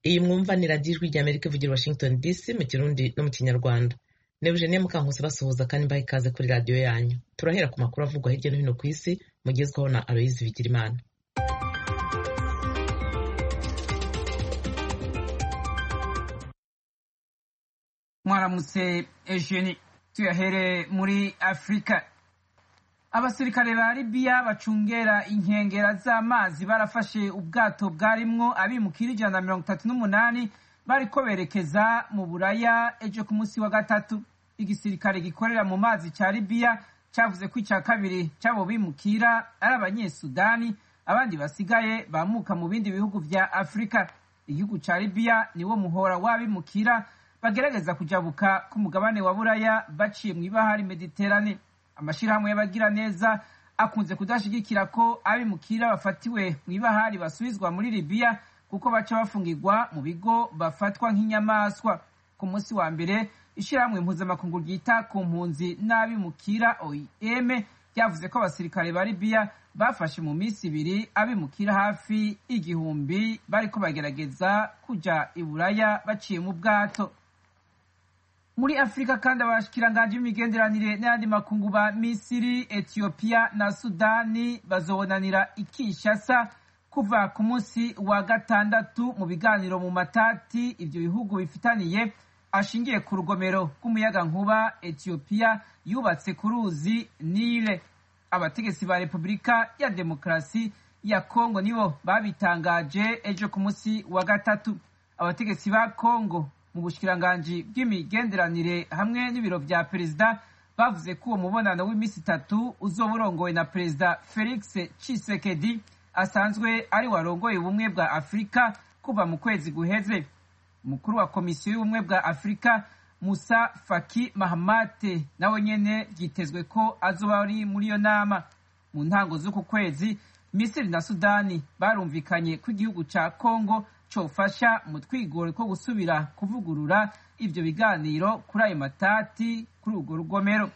Iyi mwumva ni radiyo ijwi ry'Amerika ivugira Washington DC mu Kirundi no mu Kinyarwanda. Ni Eugenie Mukankusi basuhuza kandi mbaha ikaze kuri radiyo yanyu. Turahera ku makuru avugwa hirya no hino ku isi mugezwaho na Aloyizi Bigirimana. Mwaramutse Eugenie, tuyahere muri Afrika. Abasirikare ba Libya bacungera inkengera z'amazi barafashe ubwato bwarimwo abimukira 138 bariko berekeza mu Buraya ejo ku munsi wa gatatu. Igisirikare gikorera mu mazi ca Libya cavuze ko ica kabiri cabo bimukira ari abanyesudani, abandi basigaye bamuka mu bindi bihugu vya Afrika. Igihugu ca Libya niwo muhora w'abimukira bagerageza kujabuka ku mugabane wa Buraya baciye mw'ibahari Mediterane. Amashirahamwe y'abagira neza akunze kudashigikira ko abimukira bafatiwe mw'ibahari basubizwa muri Libya kuko baca bafungirwa mu bigo bafatwa nk'inyamaswa. Ku munsi wa mbere ishirahamwe mpuzamakungu ryita ku mpunzi n'abimukira OIM ryavuze ko abasirikare ba Libya bafashe mu minsi ibiri abimukira hafi 1000 bariko bagerageza kuja i Buraya baciye mu bwato. Muri Afrika kandi abashikiranganje b'imigenderanire n'ayandi makungu ba Misiri, Ethiopia na Sudani bazobonanira i Kinshasa kuva ku munsi wa gatandatu mu biganiro mu matati ivyo bihugu bifitaniye ashingiye ku rugomero rw'umuyagankuba Ethiopia yubatse ku ruzi Nile. Abategetsi ba Repubulika ya Demokarasi ya Kongo nibo babitangaje ejo ku munsi wa gatatu. Abategetsi ba Kongo mu bushikiranganje bw'imigenderanire hamwe n'ibiro vya perezida bavuze ko uwo mubonano w'imisi 3 uzoburongowe na perezida Felix Tshisekedi asanzwe ari warongoye ubumwe bwa Afrika kuva mu kwezi guheze. Umukuru wa komisiyo y'ubumwe bwa Afrika Musa Faki Mahamat nawe nyene byitezwe ko azoba ari muri iyo nama. Mu ntango z'uku kwezi Misiri na Sudani barumvikanye ko igihugu ca Kongo cofasha mu twigoro ko gusubira kuvugurura ivyo biganiro kuri ayo matati kuri urwo rugomero.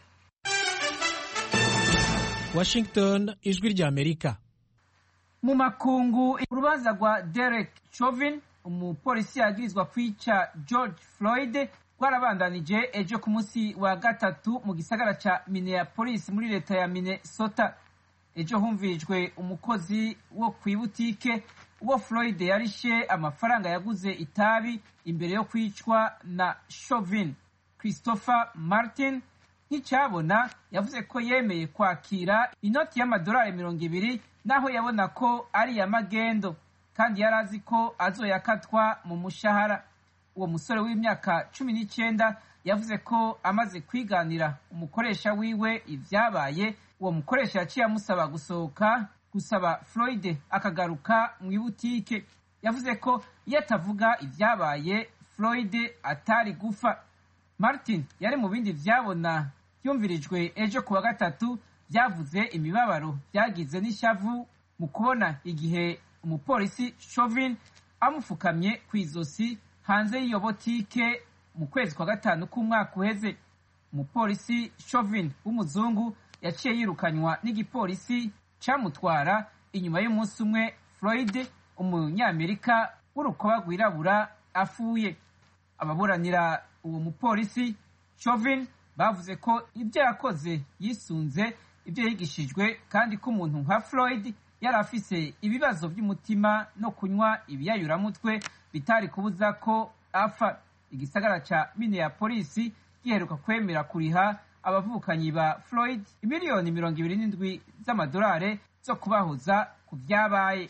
Washington, ijwi ry'Amerika. Mu makungu, urubanza rwa Derek Chauvin, umupolisi yagirizwa kwica George Floyd, rwarabandanije ejo ku munsi wa gatatu mu gisagara ca Minneapolis muri leta ya Minnesota. Ejo humvirijwe umukozi wo kw'ibutike uwo Floyd yarishe amafaranga yaguze itabi imbere yo kwicwa na Chauvin. Christopher Martin nk'icyabona yavuze ko yemeye kwakira inoti y'amadolari 200 naho yabona ko ari ya magendo kandi yarazi ko azoyakatwa mu mushahara. Uwo musore w'imyaka 19 yavuze ko amaze kwiganira umukoresha wiwe ivyabaye, uwo mukoresha yaciye amusaba gusohoka gusaba Floyd akagaruka mu ibutike. Yavuze ko iyo atavuga ivyabaye Floyd atari gufa. Martin yari mu bindi vyabona byumvirijwe ejo kuwa gatatu byavuze imibabaro byagize n'ishavu mu kubona igihe umupolisi Chauvin amufukamye kw'izosi hanze y'iyo botike mu kwezi kwa gatanu k'umwaka uheze. Umupolisi Chauvin w'umuzungu yaciye yirukanywa n'igipolisi camutwara inyuma y'umunsi umwe Floyd umunyamerika w'urukoba rwirabura afuye. Ababuranira uwo mupolisi Chauvin bavuze ko ibyo yakoze yisunze ibyo yigishijwe kandi ko umuntu nka Floyd yari afise ibibazo by'umutima no kunywa ibiyayuramutwe bitari kubuza ko apfa. Igisagara ca Minneapolis giheruka kwemera kuriha abavukanyi ba Floyd miliyoni 27 z'amadolari zo kubahoza ku vyabaye.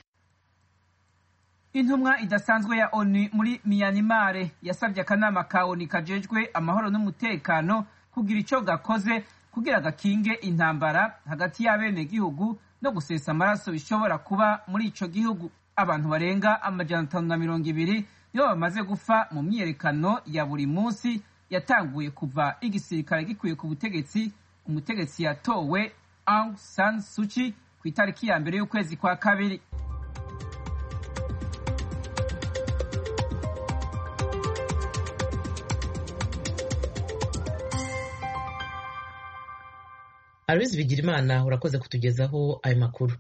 Intumwa idasanzwe ya ONU muri Myanmar yasabye akanama ka ONU kajejwe amahoro n'umutekano kugira ico gakoze kugira gakinge intambara hagati y'abene gihugu no gusesa amaraso bishobora kuba muri ico gihugu. Abantu barenga 520 nibo bamaze gufa mu myiyerekano ya buri munsi yatanguye kuva igisirikare gikuye ku butegetsi. Umutegetsi yatowe Aung San Suu Kyi ku itariki ya mbere y'ukwezi kwa kabiri. Aloyizi Bigirimana urakoze kutugezaho ayo makuru.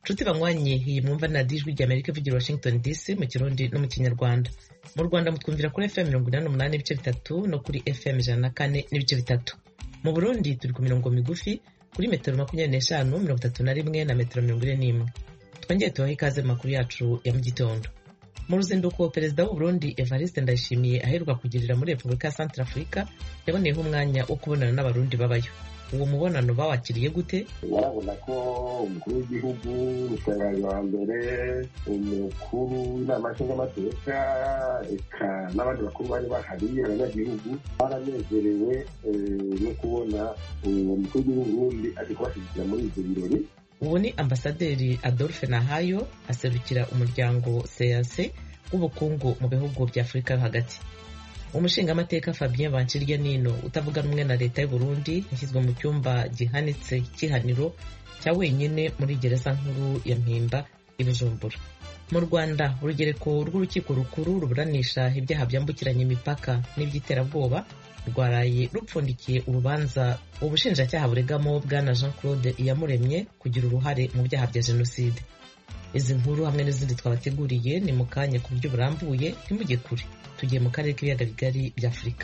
nshuti banywanyi iyi mwumva na Ijwi ry'Amerika ivugira Washington DC mu Kirundi no mu Kinyarwanda. Mu Rwanda mutwumvira kuri FM 88.3 no kuri FM 104.3. Mu Burundi turi ku mirongo migufi kuri metero 25, 31 na metero 41. Twongeye tubaha ikaze makuru yacu ya mu gitondo. Mu ruzinduko perezida w'u Burundi Evariste Ndayishimiye aheruka kugirira muri Repubulika ya Centrafrica yaboneyeho umwanya wo kubonana n'abarundi babayo. Uwo mubonano bawakiriye gute? Barabona ko umukuru w'igihugu umushanganye wa mbere umukuru w'inama nshingamateka eka n'abandi bakuru bari bahari abanyagihugu baranezerewe no kubona umukuru w'Uburundi ari kubashyigikira muri ibyo birori. Ubu ni ambasaderi Adolphe Nahayo aserukira umuryango CAC w'ubukungu mu bihugu bya Afurika yo hagati. Umushingamateka Fabien Banciryanino utavuga rumwe na leta y'u Burundi yashyizwe mu cyumba gihanitse cy'ihaniro cya wenyine muri gereza nkuru ya Mpimba i Bujumbura. Mu Rwanda urugereko rw'urukiko rukuru ruburanisha ibyaha byambukiranya imipaka n'iby'iterabwoba rwaraye rupfundikiye urubanza ubushinjacyaha buregamo bwana Jean Claude Iyamuremye kugira uruhare mu byaha bya jenoside. Izi nkuru hamwe n'izindi twabateguriye ni mu kanya ku buryo burambuye, ntimujye kure. Tugiye mu karere k'ibiyaga bigari bya Afurika.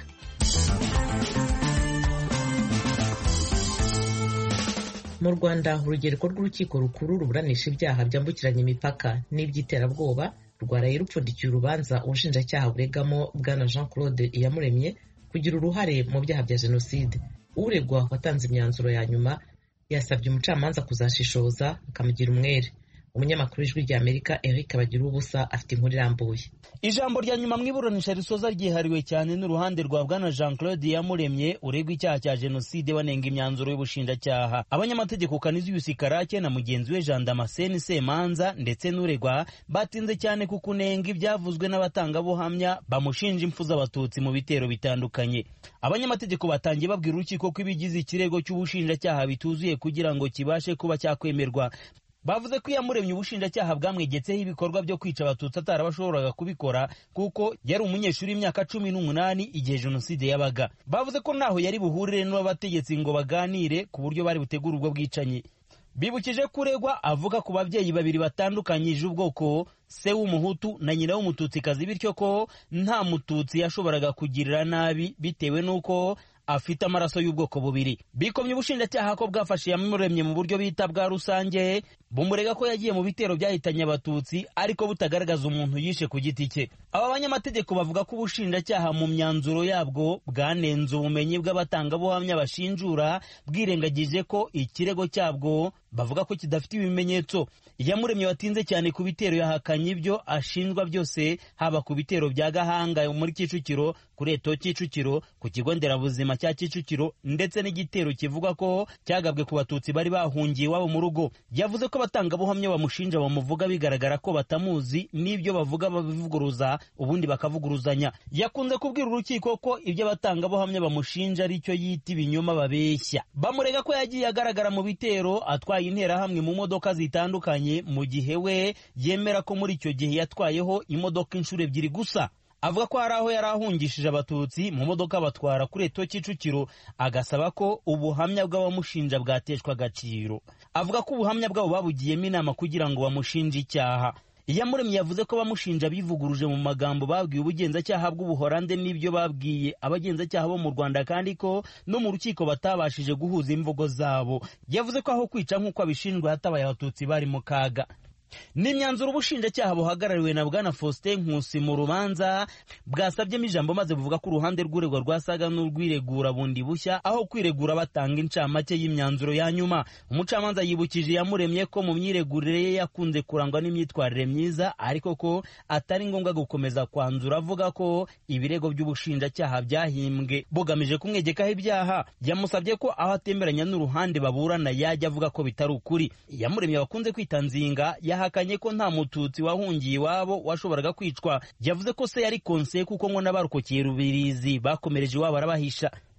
Mu Rwanda urugereko rw'urukiko rukuru ruburanisha ibyaha byambukiranya imipaka n'iby'iterabwoba rwaraye rupfundikiye urubanza ubushinjacyaha buregamo bwana Jean Claude Iyamuremye kugira uruhare mu byaha bya jenoside. Uregwa watanze imyanzuro ya nyuma yasabye umucamanza kuzashishoza akamugira umwere. Umunyamakuru w'Ijwi ry'Amerika Eric Bagiruwubusa afite inkuru irambuye. Ijambo rya nyuma mw'iburanisha risoza ryihariwe cyane n'uruhande rwa bwana Jean Claude Iyamuremye uregwa icyaha cya jenoside banenga imyanzuro y'ubushinjacyaha. Abanyamategeko Canisius Karake na mugenzi we Jean Damascene Semanza ndetse n'uregwa batinze cyane ku kunenga ibyavuzwe n'abatangabuhamya bamushinja impfu z'abatutsi mu bitero bitandukanye. Abanyamategeko batangiye babwira urukiko ko ibigize ikirego cy'ubushinjacyaha bituzuye kugira ngo kibashe kuba cyakwemerwa. Bavuze ko Iyamuremye ubushinjacyaha bwamwegetseho ibikorwa byo kwica abatutsi atarabashoboraga kubikora kuko yari umunyeshuri w'imyaka 18 igihe jenoside yabaga. Bavuze ko naho yari buhurire n'abategetsi ngo baganire ku buryo bari butegura ubwo bwicanyi. Bibukije kuregwa avuga ku babyeyi babiri batandukanyije ubwoko, se w'umuhutu na nyina w'umututsikazi, bityo ko nta mututsi yashoboraga kugirira nabi bitewe n'uko afite amaraso y'ubwoko bubiri. Bikomye ubushinjacyaha ko bwafashe Iyamuremye mu buryo bita bwa rusange, bumurega ko yagiye mu bitero byahitanye abatutsi ariko butagaragaza umuntu yishe ku giti cye. Aba banyamategeko bavuga ko ubushinjacyaha mu myanzuro yabwo bwanenze ubumenyi bw'abatangabuhamya bashinjura, bwirengagije ko ikirego cyabwo bavuga ko kidafite ibimenyetso. Iyamuremye watinze cyane ku bitero yahakanye ibyo ashinjwa byose, haba ku bitero bya Gahanga muri Kicukiro, kuri Eto Kicukiro, ku kigo nderabuzima cya Kicukiro ndetse n'igitero kivuga ko cyagabwe ku batutsi bari bahungiye iwabo mu rugo. Yavuze ko abatangabuhamya bamushinja bamuvuga bigaragara ko batamuzi, n'ibyo bavuga babivuguruza ubundi bakavuguruzanya. Yakunze kubwira urukiko ko ibyo abatangabuhamya bamushinja ari cyo yita ibinyoma babeshya. Bamurega ko yagiye agaragara mu bitero atwaye interahamwe mu modoka zitandukanye, mu gihe we yemera ko muri icyo gihe yatwayeho imodoka inshuro 2 gusa. Avuga ko hari aho yari ahungishije abatutsi mu modoka batwara kuri Eto Kicukiro, agasaba ko ubuhamya bw'abamushinja bwateshwa agaciro. Avuga ko ubuhamya bwabo babugiyemo inama kugira ngo bamushinje icyaha. Iyamuremye yavuze ko bamushinja bivuguruje mu magambo babwiye ubugenzacyaha bw'Ubuholande n'ibyo babwiye abagenzacyaha bo mu Rwanda, kandi ko no mu rukiko batabashije guhuza imvugo zabo. Yavuze ko aho kwica nk'uko abishinjwa hatabaye abatutsi bari mu kaga. N'imyanzuro ubushinjacyaha buhagarariwe na bwana Faustin Nkusi mu rubanza bwasabyemo ijambo maze buvuga ko uruhande rw'uregwa rwasaga n'urwiregura bundi bushya aho kwiregura batanga incamake y'imyanzuro ya nyuma. Umucamanza yibukije Iyamuremye ko mu myiregurire ye yakunze kurangwa n'imyitwarire myiza, ariko ko atari ngombwa gukomeza kwanzura, avuga ko ibirego by'ubushinjacyaha byahimbwe bugamije kumwegekaho ibyaha. Yamusabye ko aho atemeranya n'uruhande baburana yajya avuga ko bitari ukuri. Iyamuremye bakunze kwitanzinga yahakanye ko nta mututsi wahungiye iwabo washoboraga kwicwa. Yavuze ko se yari konse kuko ngo n'abarokokeye Rubirizi bakomereje iwabo arabahisha.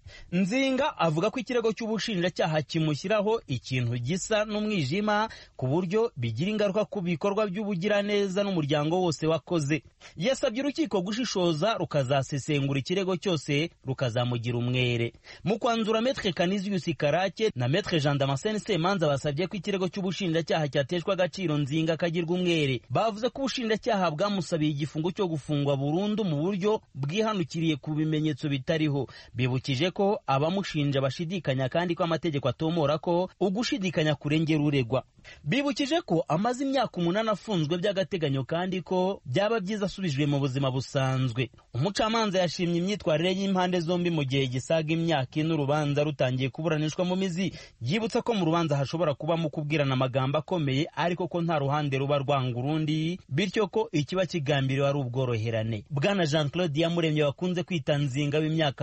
Nzinga avuga ko ikirego cy'ubushinjacyaha kimushyiraho ikintu gisa n'umwijima ku buryo bigira ingaruka ku bikorwa by'ubugiraneza n'umuryango wose wakoze. Yasabye urukiko gushishoza rukazasesengura ikirego cyose rukazamugira umwere. Mu kwanzura Maître Canisius Karake na Maître Jean Damascene Semanza basabye ko ikirego cy'ubushinjacyaha cyateshwa agaciro Nzinga kagirwa umwere. Bavuze ko ubushinjacyaha bwamusabiye igifungo cyo gufungwa burundu mu buryo bwihanukiriye ku bimenyetso bitariho. Bibukije ko abamushinja bashidikanya kandi ko amategeko atomora ko ugushidikanya kurengera uregwa. Bibukije ko amaze imyaka 8 afunzwe by'agateganyo kandi ko byaba byiza asubijwe mu buzima busanzwe. Umucamanza yashimye imyitwarire y'impande zombi mu gihe gisaga imyaka n'urubanza rutangiye kuburanishwa mu mizi. Yibutsa ko mu rubanza hashobora kubamo kubwirana amagambo akomeye ariko ko nta ruhande ruba rwanga urundi, bityo ko ikiba kigambiriwe ari ubworoherane. Bwana Jean Claude Iyamuremye wakunze kwita Nzinga w'imyaka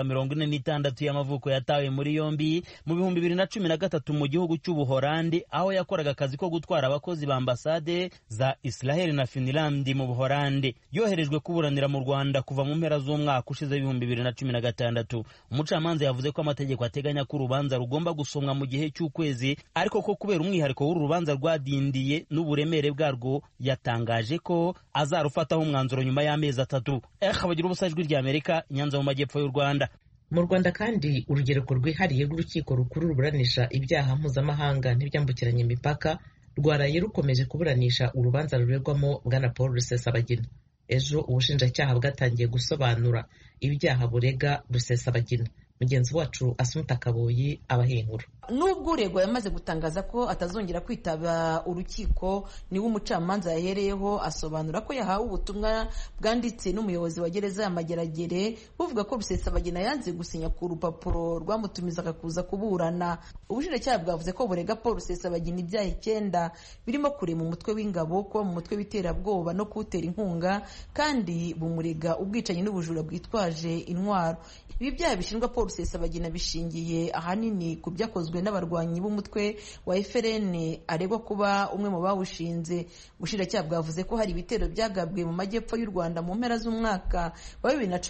46 y'amavuko yatawe muri yombi mu 2013 mu gihugu cy'Ubuholandi aho yakoraga akazi ko gutwara abakozi ba ambasade za Israel na Finland mu Buholandi. Yoherejwe kuburanira mu Rwanda kuva mu mpera z'umwaka ushize 2016. Umucamanza yavuze ko amategeko ateganya ko urubanza rugomba gusomwa mu gihe cy'ukwezi, ariko ko kubera umwihariko w'uru rubanza rwadindiye n'uburemere bwarwo yatangaje ko azarufataho umwanzuro nyuma y'amezi 3. Bagira ubusa Ijwi ry'Amerika, Nyanza mu majyepfo y'u Rwanda. Mu Rwanda kandi urugereko rwihariye rw'urukiko rukuru ruburanisha ibyaha mpuzamahanga ntibyambukiranya imipaka rwaraye rukomeje kuburanisha urubanza ruregwamo Bwana Paul Rusesabagina. Ejo ubushinjacyaha bwatangiye gusobanura ibyaha burega Rusesabagina. Mugenzi wacu Asumta Kaboyi abahinkuru. Nubwo uregwa yamaze gutangaza ko atazongera kwitaba urukiko, niwe umucamanza yahereyeho asobanura ko yahawe ubutumwa bwanditse n'umuyobozi wa gereza ya Mageragere buvuga ko Rusesabagina yanze gusinya ku rupapuro rwamutumizaga kuza kuburana. Ubushinjacyaha bwavuze ko burega Paul Rusesabagina ibyaha 9 birimo kurema umutwe w'ingabo, kuba mu mutwe w'iterabwoba no kuwutera inkunga, kandi bumurega ubwicanyi n'ubujura bwitwaje intwaro. Ibi byaha bishinjwa Paul Rusesabagina bishingiye ahanini ku byakozwe n'abarwanyi b'umutwe wa FRN aregwa kuba umwe mu bawushinze. Ubushinjacyaha bwavuze ko hari ibitero byagabwe mu majyepfo y'u Rwanda mu mpera z'umwaka wa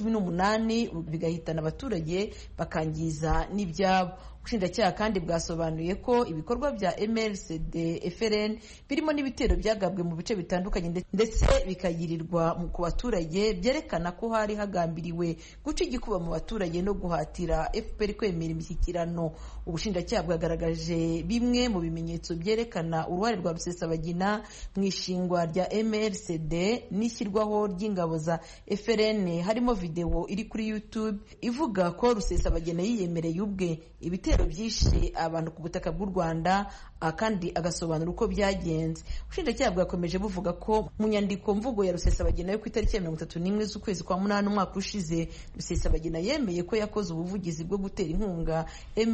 2018 bigahitana abaturage bakangiza n'ibyabo. Ubushinjacyaha kandi bwasobanuye ko ibikorwa bya MLCD FRN birimo n'ibitero byagabwe mu bice bitandukanye ndetse bikagirirwa ku baturage, byerekana ko hari hagambiriwe guca igikuba mu baturage no guhatira FPR kwemera imishyikirano. Ubushinjacyaha bwagaragaje bimwe mu bimenyetso byerekana uruhare rwa Rusesabagina mu ishingwa rya MLCD n'ishyirwaho ry'ingabo za FRN, harimo video iri kuri YouTube ivuga ko Rusesabagina yiyemereye ubwe ibitero byishe abantu ku butaka bw'u Rwanda, kandi agasobanura uko byagenze. Ubushinjacyaha bwakomeje buvuga ko mu nyandiko mvugo ya Rusesabagina yo ku itariki ya 31 z'ukwezi kwa 8 umwaka ushize, Rusesabagina yemeye ko yakoze ubuvugizi bwo gutera inkunga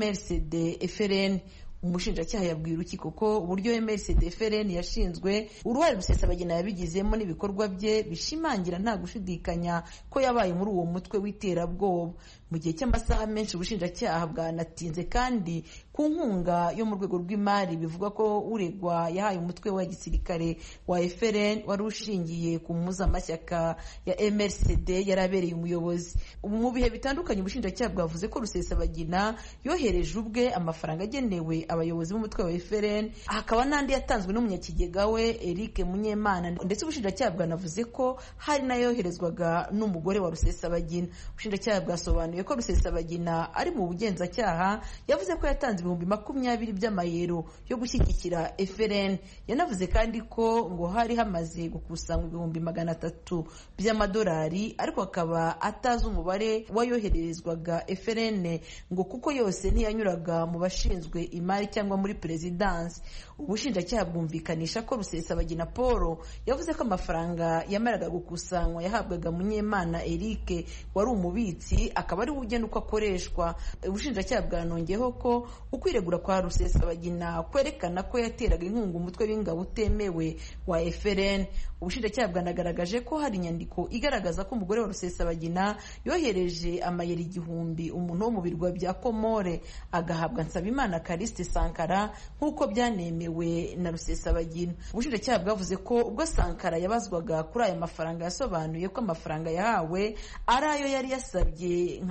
MLCD FRN. Umushinjacyaha yabwiye urukiko ko uburyo MLCD FRN yashinzwe, uruhare Rusesabagina yabigizemo n'ibikorwa bye bishimangira nta gushidikanya ko yabaye muri uwo mutwe w'iterabwoba. Mu gihe cy'amasaha menshi ubushinjacyaha bwanatinze kandi ku nkunga yo mu rwego rw'imari, bivuga ko uregwa yahaye umutwe wa gisirikare wa FRN wari ushingiye ku mpuzamashyaka ya MLCD yarabereye umuyobozi. Mu bihe bitandukanye ubushinjacyaha bwavuze ko Rusesabagina yohereje ubwe amafaranga agenewe abayobozi b'umutwe wa FRN, hakaba n'andi yatanzwe n'umunyakigega we Eric Munyemana, ndetse ubushinjacyaha bwanavuze ko hari nayoherezwaga n'umugore wa Rusesabagina. Ubushinjacyaha bwasobanuye ko Rusesabagina ari mu bugenzacyaha yavuze ko yatanze 20 by'amayero yo gushyigikira FRN. Yanavuze kandi ko ngo hari hamaze gukusanywa 300 by'amadolari, ariko akaba atazi umubare wayoherezwaga FRN ngo kuko yose ntiyanyuraga mu bashinzwe imari cyangwa muri perezidansi. Ubushinjacyaha bwumvikanisha ko Rusesabagina Paul yavuze ko amafaranga yamaraga gukusanywa yahabwaga Munyemana Eric wari umubitsi, akaba ari ugena uko akoreshwa. Ubushinjacyaha bwanongeyeho ko ukwiregura kwa Rusesabagina kwerekana ko yateraga inkunga umutwe w'ingabo utemewe wa FRN. Ubushinjacyaha bwanagaragaje ko hari inyandiko igaragaza ko umugore wa Rusesabagina yohereje amayeri 1000 umuntu wo mu birwa bya Komore agahabwa Nsabimana Kariste Sankara nk'uko byanemewe na Rusesabagina. Ubushinjacyaha bwavuze ko ubwo Sankara yabazwaga kuri aya mafaranga yasobanuye ko amafaranga yahawe ari ayo yari yasabye nka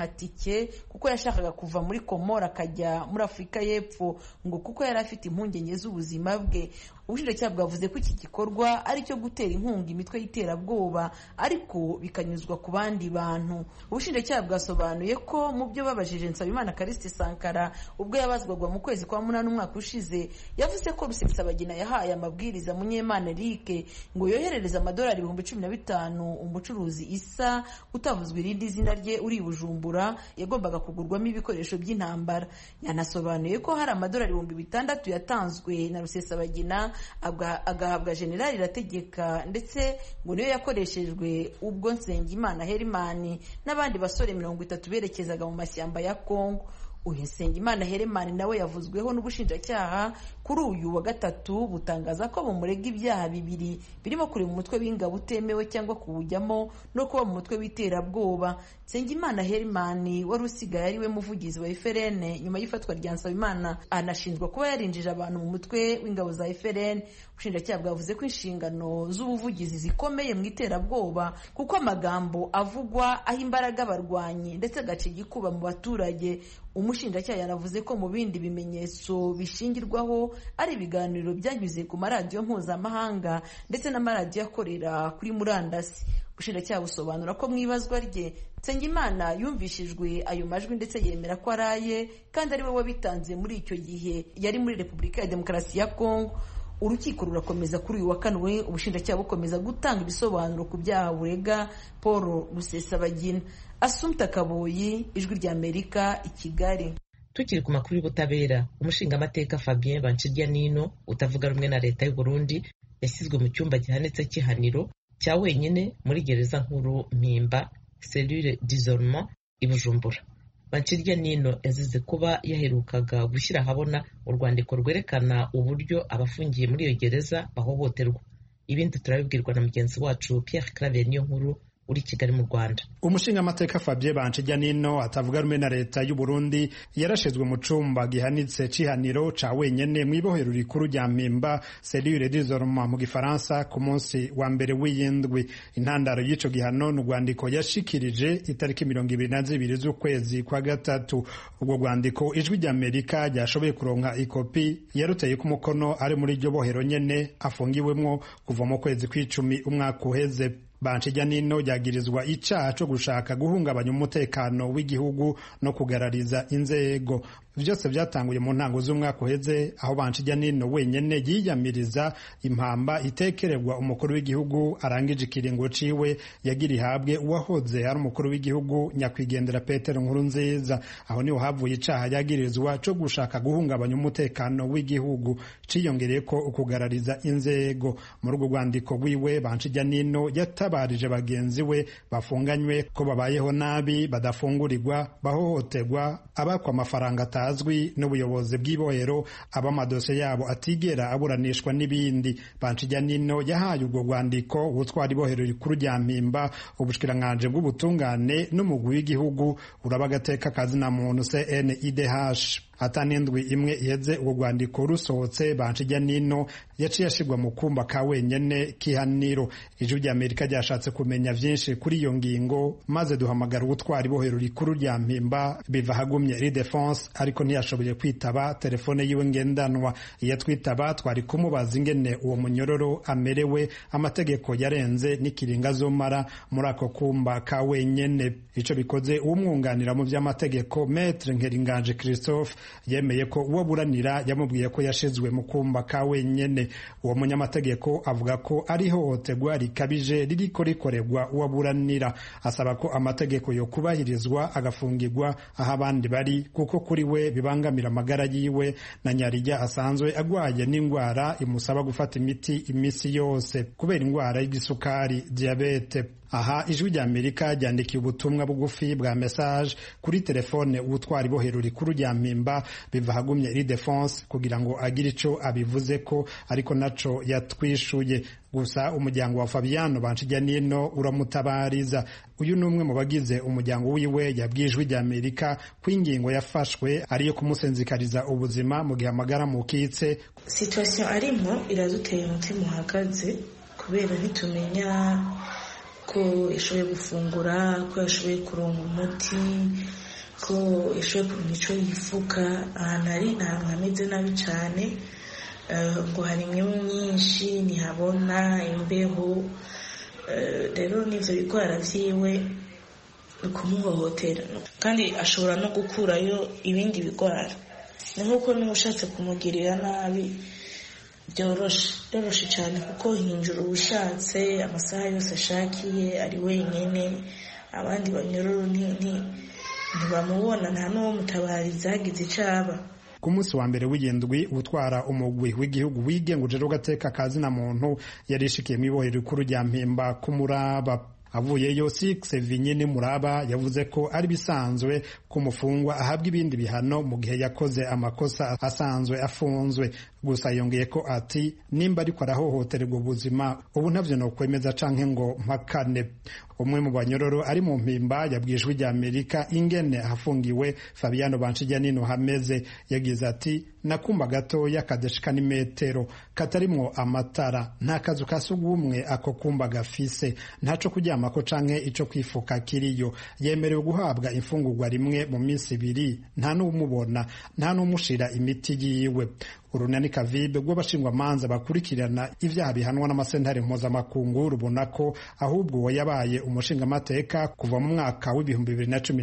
tike kuko yashakaga kuva muri Komora akajya muri Afurika y'Epfo ngo kuko yari afite impungenge z'ubuzima bwe. Ubushinjacyaha bwavuze ko iki gikorwa ari cyo gutera inkunga imitwe y'iterabwoba ariko bikanyuzwa ku bandi bantu. Ubushinjacyaha bwasobanuye ko mu byo babajije Nsabimana Callixte Sankara ubwo yabazwaga mu kwezi kwa munani umwaka ushize, yavuze ko Rusesabagina yahaye amabwiriza Munyemana Eric ngo yoherereze amadolari 15,000 umucuruzi Isa utavuzwe irindi zina rye uri Bujumbura yagombaga kugurwamo ibikoresho by'intambara. Yanasobanuye ko hari amadolari 6,000 yatanzwe na Rusesabagina agahabwa General Irategeka ndetse ngo niyo yakoreshejwe ubwo Nsengimana Herman n'abandi basore 30 berekezaga mu mashyamba ya Kongo. Uyu Nsengimana Herman nawe yavuzweho n'ubushinjacyaha kuri uyu wa gatatu butangaza ko bumurega ibyaha bibiri birimo kuri mu mutwe w'ingabo utemewe cyangwa kuwujyamo no kuba mu mutwe w'iterabwoba. Nsengimana Herman wari usigaye ari we muvugizi wa FRN nyuma y'ifatwa rya Nsabimana anashinjwa kuba yarinjije abantu mu mutwe w'ingabo za FRN. Ubushinjacyaha bwavuze ko inshingano z'ubuvugizi zikomeye mu iterabwoba kuko amagambo avugwa aho imbaraga abarwanyi ndetse agaca igikuba mu baturage. Umushinjacyaha yanavuze ko mu bindi bimenyetso bishingirwaho ari ibiganiro byanyuze ku maradiyo mpuzamahanga ndetse n'amaradiyo akorera kuri murandasi. Ubushinjacyaha busobanura ko mu ibazwa rye Nsengimana yumvishijwe ayo majwi ndetse yemera ko araye kandi ari we wabitanze muri icyo gihe yari muri Repubulika ya Demokarasi ya Kongo. Urukiko rurakomeza kuri uyu wa kane ubushinjacyaha bukomeza gutanga ibisobanuro ku byaha burega Paul Rusesabagina. Assumpta Kaboyi, Ijwi rya Amerika, i Kigali. Tukiri ku makuru y'ubutabera, umushingamateka Fabien Banshiryanino utavuga rumwe na leta y'u Burundi yashyizwe mu cyumba gihanitse cy'ihaniro cya wenyine muri gereza nkuru Mpimba cellule d'isolement i Bujumbura. Banshiryanino yazize kuba yaherukaga gushyira ahabona urwandiko rwerekana uburyo abafungiye muri iyo gereza bahohoterwa. Ibindi turabibwirwa na mugenzi wacu Pierre Claver Niyonkuru uri Kigali mu Rwanda. Umushingamateka Fabien Banshiryanino atavuga rumwe na leta y'u Burundi yarashizwe mu cumba gihanitse cihaniro ca wenyene mwibohero rikuru rya Mpimba cellule d'isolement mu Gifaransa ku munsi wa mbere w'iyindwi. Intandaro y'ico gihano n'urwandiko yashikirije itariki 22 z'ukwezi kwa gatatu. Ubwo rwandiko Ijwi rya Amerika ryashoboye kuronka ikopi yaruteye ku mukono ari muri iryo bohero nyene afungiwemwo kuva mu kwezi kw'icumi umwaka uheze. Banshiryanino yagirizwa icaha cyo gushaka guhungabanya umutekano w'igihugu no kugarariza inzego. Vyose vyatanguye mu ntango z'umwaka uheze aho Banshiryanino wenyene yiyamiriza impamba itekererwa umukuru w'igihugu arangije ikiringo ciwe yagira ihabwe uwahoze ari umukuru w'igihugu nyakwigendera Petero Nkurunziza. Aho niho havuye icaha yagirizwa cyo gushaka guhungabanya umutekano w'igihugu ciyongereye ko ukugarariza inzego. Muri urwo rwandiko rwiwe Banshiryanino yatabarije bagenzi we bafunganywe ko babayeho nabi, badafungurirwa, bahohoterwa, abakwa amafaranga atazwi n'ubuyobozi bw'ibohero, abamadose yabo atigera aburanishwa n'ibindi. Banshiryanino yahaye urwo rwandiko ubutwara ibohero rikuru rya Mpimba, ubushikiranganje bw'ubutungane n'umugwi w'igihugu uraba agateka kazina muntu CNIDH. Atanindwi imwe iheze urwo rwandiko rusohotse Banshiryanino yaciye ashirwa mu kumba ka wenyene kihaniro. Ijwi rya Amerika ryashatse kumenya vyinshi kuri iyo ngingo maze duhamagara ubutwara ibohero rikuru rya Mpimba biva hagumye iri defense ariko ntiyashoboye kwitaba telefone yiwe ngendanwa. Iyo twitaba twari kumubaza ingene uwo munyororo amerewe, amategeko yarenze n'ikiringa zomara muri ako kumba ka wenyene. Ico bikoze umwunganira mu vy'amategeko Maître Nkeringanje Christophe yemeye ko uwo buranira yamubwiye ko yashizwe mu kumba ka wenyene. Uwo munyamategeko avuga ko ari hohoterwa rikabije ririko rikorerwa uwo buranira, asaba ko amategeko yo kubahirizwa agafungirwa aho abandi bari kuko kuri we bibangamira amagara yiwe na nyarirya asanzwe agwaye n'ingwara imusaba gufata imiti imisi yose kubera ingwara y'igisukari diabete. Aha Ijwi rya Amerika ryandikiye ubutumwa bugufi bwa message kuri telefone ubutwara ibohero rikuru rya Mpimba biva hagumye iri defense kugira ngo agire ico abivuze ko ariko naco yatwishuye. Gusa umuryango wa Fabiano Banshiryanino uramutabariza. Uyu numwe mu bagize umuryango wiwe yabwijwe rya Amerika kwingingo yafashwe ariyo kumusenzikariza ubuzima mu gihe amagara mukitse. Situation arimo iraduteye umutima uhagaze kubera ntitumenya ko yashoboye gufungura, ko yashoboye kuronka umuti, ko yashoboye kumenya icyo yifuka. ahantu ari ni ahantu hameze nabi cyane, ngo hari imyemu myinshi, ntihabona imbeho. Rero n'ibyo bigwara byiwe ni ukumuhohotera, kandi ashobora no gukurayo ibindi bigwara. ni nk'uko niba ushatse kumugirira nabi byoroshe cyane, kuko hinjira ubushatse amasaha yose ashakiye ari wenyine, abandi banyururu ntibamubona, nta n'uwo mutabariza hagize icaba. ku munsi wa mbere w'indwi utwara umugwi w'igihugu wigenga ujejwe agateka ka zina muntu yarishikiye mu ibohero rikuru rya Mpimba ku Muraba. avuyeyo Six Vinyini Muraba yavuze ko ari bisanzwe ko umufungwa ahabwa ibindi bihano mu gihe yakoze amakosa asanzwe afunzwe. gusa yongeye ko ati nimba ariko arahohoterwa ubuzima ubu ntavyo no kwemeza canke ngo mpakane. umwe mu banyororo ari mu Mpimba yabwijwe rya Amerika ingene ahafungiwe Fabiano Banshijyanino hameze. yagize ati nakumba gatoya kadeshika ni metero katarimwo amatara, nta kazu kasugumwe ako kumba gafise, ntaco kuryama ko canke ico kwifuka kiriyo. yemerewe guhabwa imfungurwa rimwe mu minsi ibiri, nta n'umubona, nta n'umushira imiti yiwe. urunani Kavibe rw'abashingwamanza bakurikirana ivyaha bihanwa n'amasentare mpuzamakungu rubona ko ahubwo uwo yabaye umushingamateka kuva mu mwaka w'ibihumbi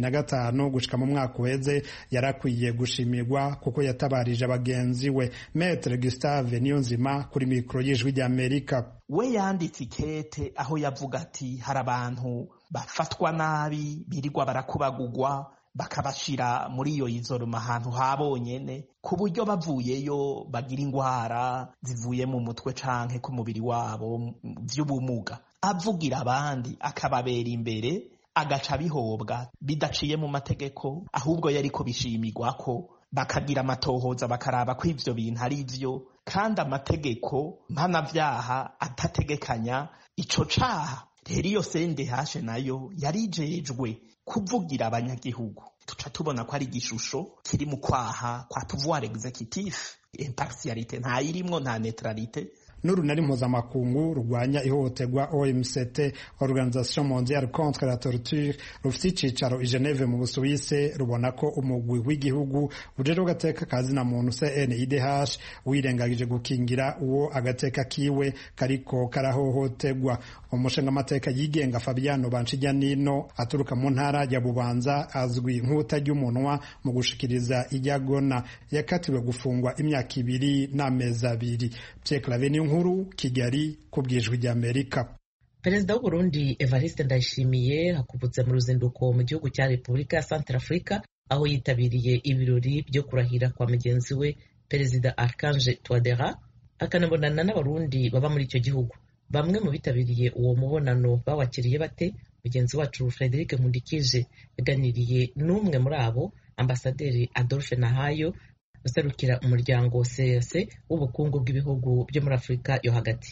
2015 gushika mu mwaka uheze yarakwiye gushimirwa kuko yatabarije abagenzi we. Maître Gustave Niyonzima kuri mikro y'Ijwi ry'Amerika we yanditse ikete aho yavuga ati hari abantu bafatwa nabi birirwa barakubagugwa bakabashira muri iyo izoroma ahantu habonyene ku buryo bavuyeyo bagira ingwara zivuye mu mutwe canke ku mubiri wabo vy'ubumuga. avugira abandi akababera imbere agaca bihobwa bidaciye mu mategeko, ahubwo yariko bishimirwako bakagira amatohoza bakaraba ko ivyo bintu ari vyo, kandi amategeko mpanavyaha atategekanya ico caha. rero iyo CNDH nayo yarijejwe kuvugira abanyagihugu. tuca tubona ko ari igishusho kiri mu kwaha kwa pouvoir executif, impartialité ntayirimwo, nta neutralité. n'urunari mpuzamakungu rurwanya ihohoterwa OMCT, Organisation Mondiale contre la Torture, rufite icicaro i Geneve mu Busuwise, rubona ko umugwi w'igihugu ujejwe agateka ka zina muntu CNIDH wirengagije gukingira uwo agateka kiwe kariko karahohoterwa. umushingamateka yigenga Fabiano Banshijyanino aturuka mu ntara ya Bubanza azwi nk'utarya umunwa mu gushikiriza ijyagona. yakatiwe gufungwa imyaka 2 n'amezi 2. Pierre nkuru Kigali ku bw'Ijwi ry'Amerika. Perezida w'u Burundi Evariste Ndayishimiye hakubutse mu ruzinduko mu gihugu cya Repubulika ya Centrafrica, aho yitabiriye ibirori byo kurahira kwa mugenzi we Perezida Archange Touadera, akanabonana n'abarundi baba muri icyo gihugu. bamwe mu bitabiriye uwo mubonano bawakiriye bate? mugenzi wacu Frederic Nkundikije yaganiriye n'umwe muri abo, Ambasaderi Adolphe Nahayo userukira umuryango CEEAC w'ubukungu bw'ibihugu byo muri Afurika yo hagati.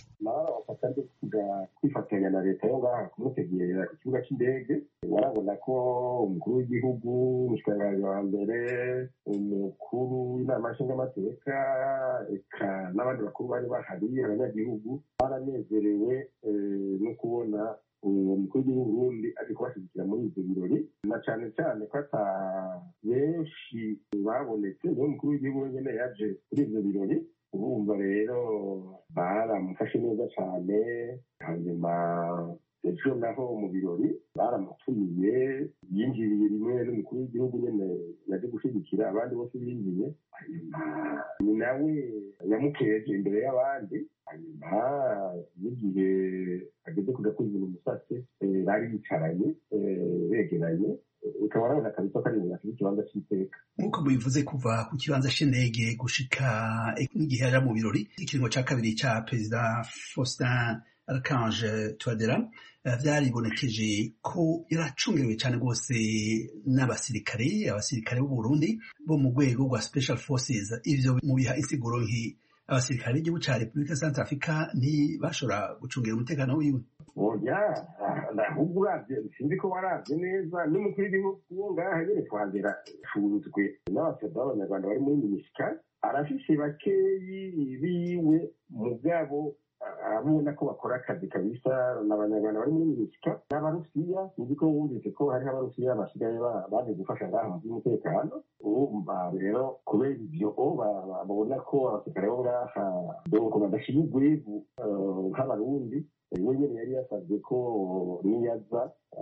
kwifatanya na leta yo ngaha kumutegera ikibuga cy'indege. warabona ko umukuru w'igihugu, umushikiranganji wa mbere, umukuru w'inama nshingamateka, eka n'abandi bakuru bari bahari, abanyagihugu baranezerewe no kubona umukuru w'igihugu Burundi ari kubashyigikira muri ibyo birori, na cyane cyane ko ata benshi babonetse. niyo umukuru w'igihugu wenyine yaje kuri ibyo birori. urumva rero baramufashe neza cyane. hanyuma ejo naho mu birori baramutumiye, yinjiriye rimwe n'umukuru w'igihugu nyine yaje gushyigikira, abandi bose binjiye. hanyuma ni nawe yamukeje imbere y'abandi. hanyuma n'igihe ageze kuja kwizina umusatsi bari bicaranye begeranye, ukaba urabona kabisa ko ari ibintu afite ikibanza cy'iteka. nk'uko mubivuze, kuva ku kibanza c'indege gushika n'igihe yaja mu birori, ikiringo ca kabiri ca Perezida Faustin Archange Touadera vyaribonekeje ko yaracungerewe cane rwose n'abasirikare b'u Burundi bo mu rwego rwa Special Forces. ivyo mubiha insiguro nki abasirikare b'igihugu ca Repubulika Centrafrica ntibashobora gucungira umutekano wiwe? oya, ahubwo uravye sinzi ko waravye neza n'umukuru w'igihugu wo ngaha nyene twagera funzwe n'abasoda b'abanyarwanda bari muri MINUSCA, arafise bakeyi biwe mugabo abona ko bakora akazi kabisa n'abanyarwanda bari muri minisika n'abarusiya nzi ko wumvise ko hariho abarusiya basigaye baje gufasha ngaha mu by'umutekano urumva rero kubera ibyo babona ko abasirikare bo ngaha doko badashira urwevu nk'abarundi wenyine yari yasabye ko niyaza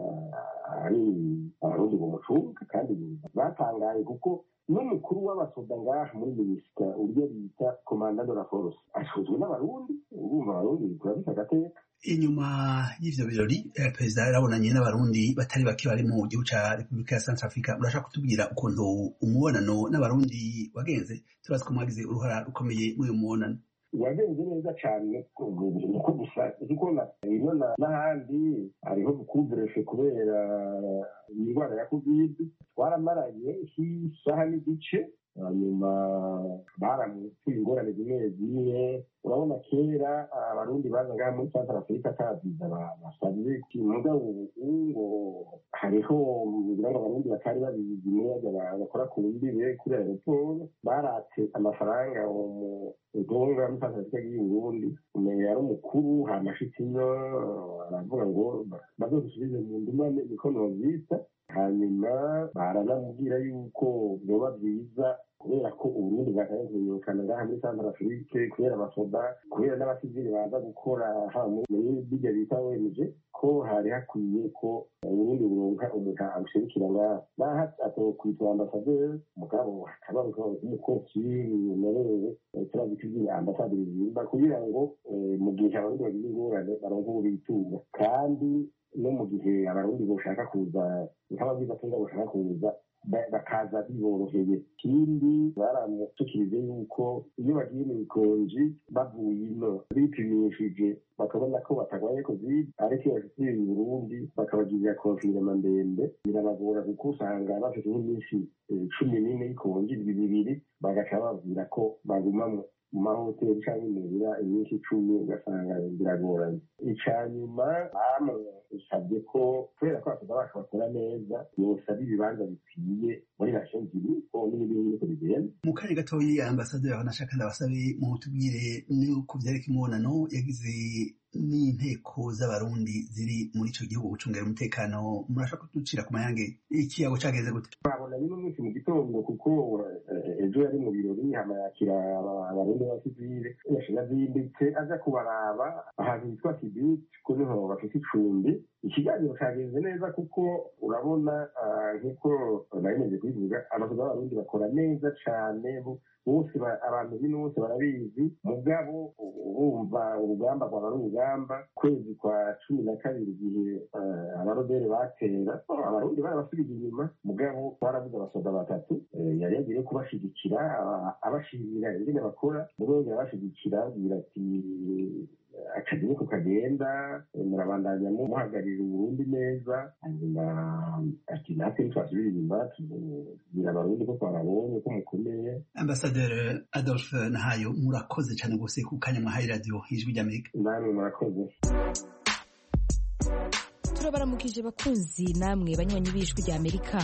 ari abarundi bumucunga kandi batangaye kuko n'umukuru w'abasoda ngaha muri minisika uburyo bita komanda de la force ashuzwe n'abarundi urumva abarundi turabisa agateka. Inyuma y'ivyo birori perezida yarabonanye n'abarundi batari bake bari mu gihugu ca Repubulika ya Centrafrica. Urashaka kutubwira ukuntu umubonano n'abarundi wagenze? Turazi ko mwagize uruhara rukomeye muri uyu mubonano. Wagenze neza cyane uko gusa kuko n'ahandi hariho gukubireshe kubera indwara ya covid twaramaranye isaha n'igice hanyuma baramutse ingorane zimwe zimwe urabona kera abarundi baza ngaha muri Centrafrica atabiza basabye mugabo ngo hariho ngira ngo abarundi batari babizi neza bakora ku mbibe kuri aeroport baratse amafaranga udonga muri Centrafrica y'Uburundi umenye yari umukuru hamashitinyo aravuga ngo bazodusubize mu ndumane ikonomista hanyuma baranamubwira yuko byoba byiza kubera ko Uburundi bwakaye kumenyekana ngaha muri Centrafrique kubera abasoda kubera n'abasivili baza gukora muri bijya bita ONG ko hari hakwiye ko Uburundi buronka umuntu abushirikira ngaha naho atokwitwa ambasaderi mugabo hakaba umukozi merewe turabikibwira ambasaderi zimba kugira ngo mu gihe abarundi bagize ingorane baronke uwo bitunga kandi no mu gihe abarundi boshaka kuza nk'abagize atunga boshaka kuza bakaza biboroheye. Ikindi baramutukirije yuko iyo bagiye mu bikonji bavuye ino bipimishije bakabona ko batagwaye covid ariko iyo bashitse mu Burundi bakabagirira confinement ndende birabagora kuko usanga bafite nk'iminsi 14 y'ikonji bibiri bagaca babwira ko baguma mu mahoteli cyangwa imurira iminsi 10 ugasanga biragoranye. Icyanyuma bamusabye ko kubera ko abasoda bacu bakora neza yosaba ibibanza bikwiye muri Nations Unies ko n'ibindi ko bigenda. Mu kanya gatoyi ambasaderi nashaka ndabasabe mu tubwire nuko vyareka imibonano yagize n'inteko z'abarundi ziri muri ico gihugu gucungera umutekano. Murashaka kuducira ku mayange ikiyago cageze gute? Babona nyine umunsi mu gitondo kuko ejo yari mu birori hama yakira abarundi b'abasivile yashiga zinditse aza kubaraba ahantu hitwa Kibiti ko niho bafite icumbi. Ikiganiro cageze neza kuko urabona nk'uko narimeze kubivuga abasoda b'abarundi bakora neza cane bose abantu bino bose barabizi mugabo urumva urugamba rwaba ari urugamba kwezi kwa 12 igihe abarodere batera abarundi barabasubije inyuma mugabo baravuze abasoda batatu yari yagiye kubashigikira abashimira ingene bakora mugabo yabashigikira agira ati akazi niko kagenda murabandanya muhagarira Uburundi neza hanyuma ati natwe twasubira inyuma tubwira abarundi ko twarabonye ko mukomeye. Ambasaderi Adolphe Nahayo murakoze cyane gose ku kanya mwahaye radio Ijwi ry'Amerika. Namwe murakoze. Turabaramukije bakunzi namwe banywanyi b'Ijwi ry'Amerika.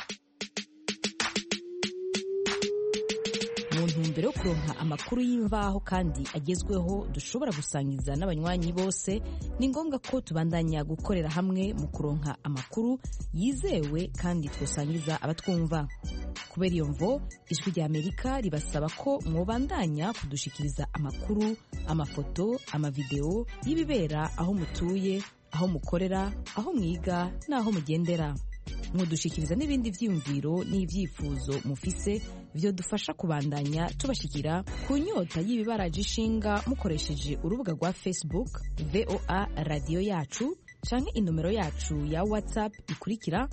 Mbere yo kuronka amakuru y'imvaho kandi agezweho dushobora gusangiza n'abanywanyi bose ni ngombwa ko tubandanya gukorera hamwe mu kuronka amakuru yizewe kandi twosangiza abatwumva. Kubera iyo mvo Ijwi ry'Amerika ribasaba ko mwobandanya kudushikiriza amakuru, amafoto, amavideo y'ibibera aho mutuye, aho mukorera, aho mwiga n'aho mugendera. Mudushikiriza n'ibindi vyiyumviro n'ivyifuzo mufise vyo dufasha kubandanya tubashikira ku nyota y'ibibaraje ishinga mukoresheje urubuga rwa Facebook VOA Radio Yacu canke inomero yacu ya WhatsApp ikurikira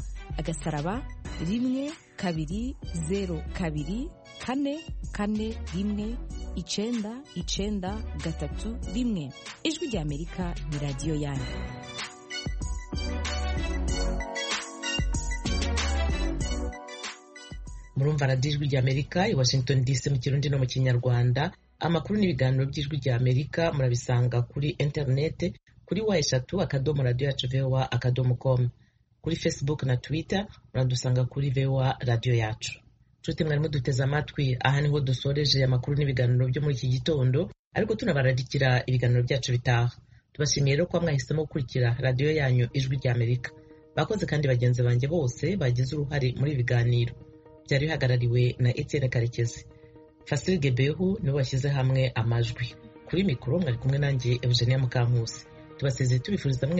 *1kabiri 0kabiri 441 Ijwi ry'Amerika ni radio yanyu. Murumva radiyo Ijwi ry'Amerika i Washington DC mu Kirundi no mu Kinyarwanda. Amakuru n'ibiganiro by'Ijwi ry'Amerika murabisanga kuri interinete kuri wa3.radio.voa.com, kuri Facebook na Twitter muradusanga kuri VOA Radio Yacu. Nshuti mwarimo duteze amatwi, aha niho dusoreje amakuru n'ibiganiro byo muri iki gitondo. ariko tunabararikira ibiganiro byacu bitaha. Tubashimiye rero ko mwahisemo gukurikira radiyo yanyu Ijwi ry'Amerika. Bakoze kandi bagenzi banjye bose bagize uruhare muri ibi biganiro. Byari bihagarariwe na Etienne Karekezi. Fasil Gebehu niwe washyize hamwe amajwi. Kuri mikoro mwari kumwe nanjye Eugenia Mukankusi. Tubasezeye tubifuriza